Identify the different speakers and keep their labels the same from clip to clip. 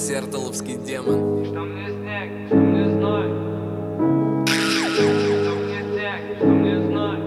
Speaker 1: Сертоловский демон.
Speaker 2: Что мне снег, что мне зной, что мне снег, что мне зной,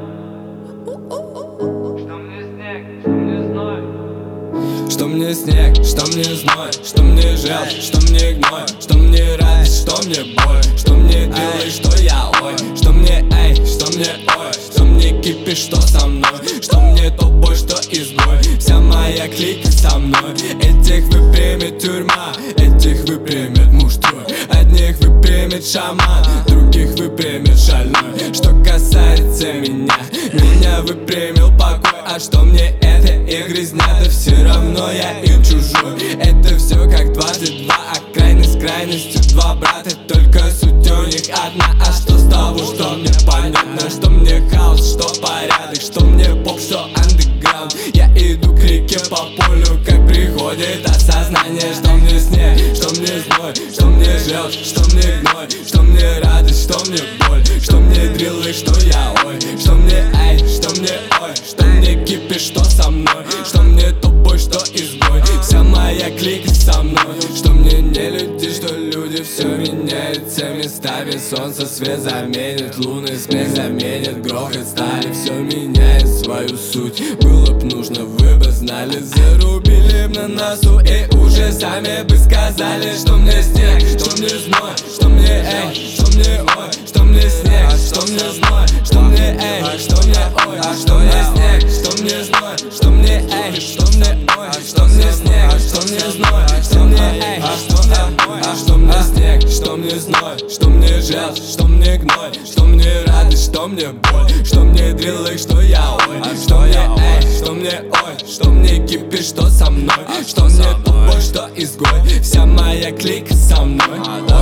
Speaker 2: что мне снег, что мне зной.
Speaker 3: Что мне снег, что мне зной, что мне желчь, что мне гной, что мне радость, что мне боль, что мне делай, что я ой, что мне эй, что мне ой, что мне кипиш, что со мной, что мне тупой, что изгой, вся моя клика со мной. Этих выпрямит тюрьма, этих выпрямит муштруй, одних выпрямит шаман, других выпрямит шальной. Что касается меня выпрямил покой, а что мне это их грязня, да все равно я им чужой. Это все как 22, а крайность с крайностью два брата, только суть у них одна. А что с того, что мне понятно, что мне хаос, что порядок, что мне поп, что андеграунд. Я иду к реке по полю, как приходит осознание. Что мне снег, что мне зной, что мне желчь, что мне гной, что мне радость, что мне боль, что мне дриллы, что я ой, что мне эй, что мне ой, что мне кипиш, что со мной, что мне тупой, что изгой, вся моя клика со мной. Что мне не люди, что люди, все меняется местами. Солнце свет заменит, лунный смех заменит грохот стали. Все меняет свою суть, было б нужно, вы бы знали. Зарубили б на носу и уже сами бы сказали. Что мне снег, что мне зной, что мне эй, что мне ой, что мне снег, что мне зной, что мне эй, что мне ой, что мне снег, что мне зной, что мне эй, что мне ой, что мне снег, что мне зной, что мне эй, что мне ой, что мне снег, что мне зной, что мне желчь, что мне гной, что мне радость, что мне боль, что мне дриллы, что я ой, что мне эй, что мне ой, что мне кипиш, что со мной, что мне тупой, что изгой, вся моя клика со мной.